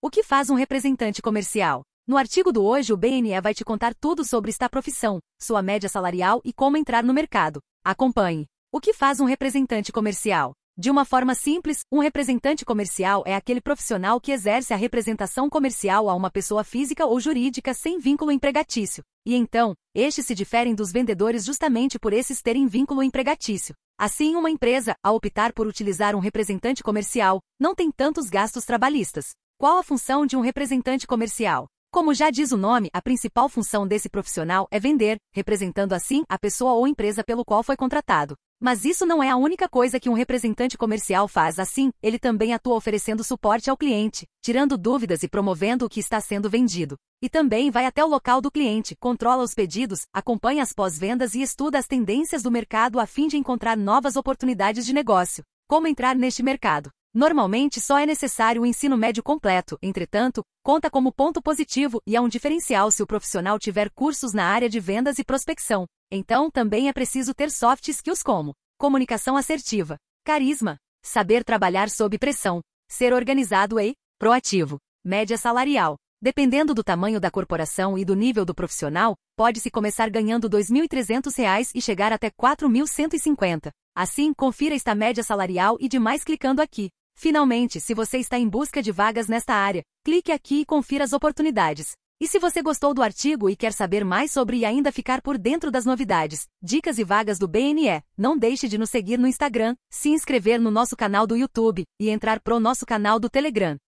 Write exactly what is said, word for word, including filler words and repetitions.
O que faz um representante comercial? No artigo do Hoje o B N E vai te contar tudo sobre esta profissão, sua média salarial e como entrar no mercado. Acompanhe. O que faz um representante comercial? De uma forma simples, um representante comercial é aquele profissional que exerce a representação comercial a uma pessoa física ou jurídica sem vínculo empregatício. E então, estes se diferem dos vendedores justamente por esses terem vínculo empregatício. Assim, uma empresa, ao optar por utilizar um representante comercial, não tem tantos gastos trabalhistas. Qual a função de um representante comercial? Como já diz o nome, a principal função desse profissional é vender, representando assim a pessoa ou empresa pelo qual foi contratado. Mas isso não é a única coisa que um representante comercial faz. Assim, ele também atua oferecendo suporte ao cliente, tirando dúvidas e promovendo o que está sendo vendido. E também vai até o local do cliente, controla os pedidos, acompanha as pós-vendas e estuda as tendências do mercado a fim de encontrar novas oportunidades de negócio. Como entrar neste mercado? Normalmente só é necessário o ensino médio completo, entretanto, conta como ponto positivo e é um diferencial se o profissional tiver cursos na área de vendas e prospecção. Então, também é preciso ter soft skills como comunicação assertiva, carisma, saber trabalhar sob pressão, ser organizado e proativo. Média salarial. Dependendo do tamanho da corporação e do nível do profissional, pode-se começar ganhando dois mil e trezentos reais e chegar até quatro mil cento e cinquenta. Assim, confira esta média salarial e demais clicando aqui. Finalmente, se você está em busca de vagas nesta área, clique aqui e confira as oportunidades. E se você gostou do artigo e quer saber mais sobre e ainda ficar por dentro das novidades, dicas e vagas do B N E, não deixe de nos seguir no Instagram, se inscrever no nosso canal do YouTube e entrar pro nosso canal do Telegram.